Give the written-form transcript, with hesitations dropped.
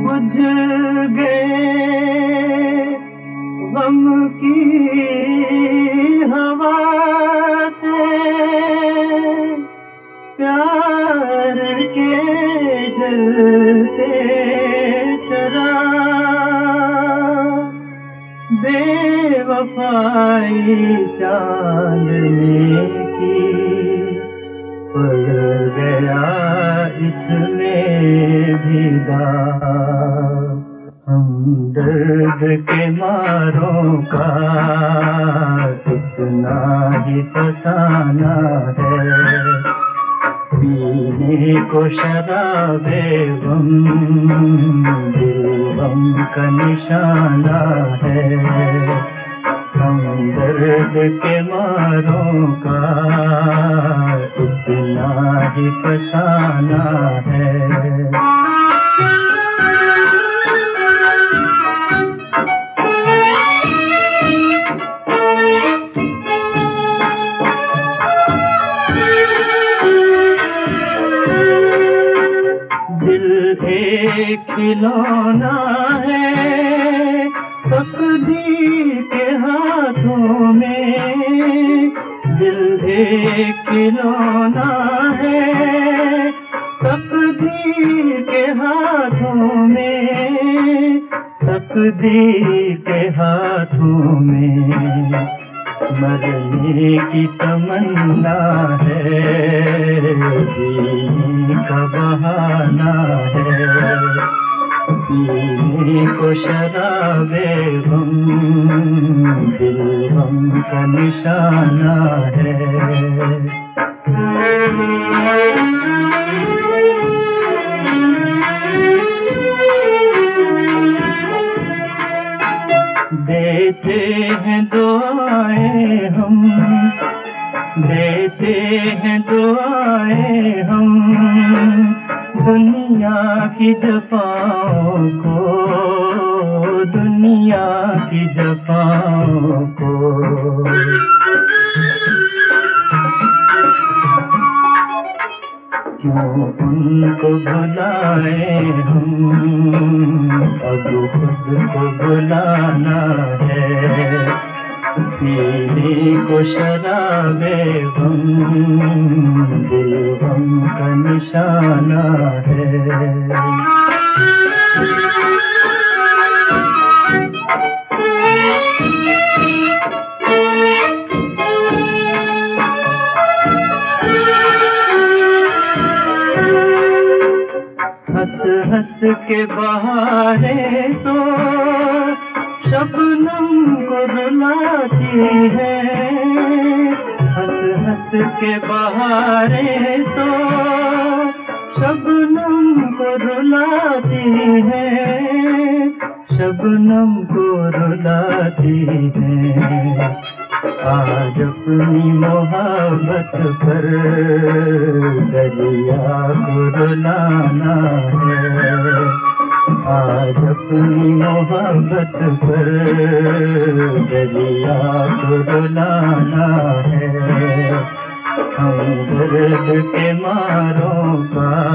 बुझ गए गम की हवा से, प्यार के जलते चराग, बेवफाई चांदने की पड़ गया इसमें भी दाग। हमदर्द के मारों का इतना ही फसाना है, पीने को शराबे गम दिल गम का निशाना है। हमदर्द के मारों का इतना ही फसाना है। एक खिलौना है तकदीर के हाथों में, दिल एक खिलौना है तकदीर के हाथों में, तकदीर के हाथों में। मरने की तमन्ना है, जीने का बहाना है, पीने को शराबे गम दिल गम का निशाना है। देते हैं दुआएं हम, देते हैं दुआएं हम दुनिया की जफाओं को, दुनिया की जफाओं को। क्यों उनको भुलाए हम, अब खुद को भुलाना है, पीने को शराबे गम दिल गम का निशाना है। हंस हंस के बहारे तो शबनम को रुलाती है, हंस हंस के बहारे तो शबनम को रुलाती है, शबनम को रुलाती है। आज अपनी मोहब्बत पर दरिया को रुलाना है, आज अपनी मोहब्बत पर दरिया को रुलाना है। हमदर्द के मारों का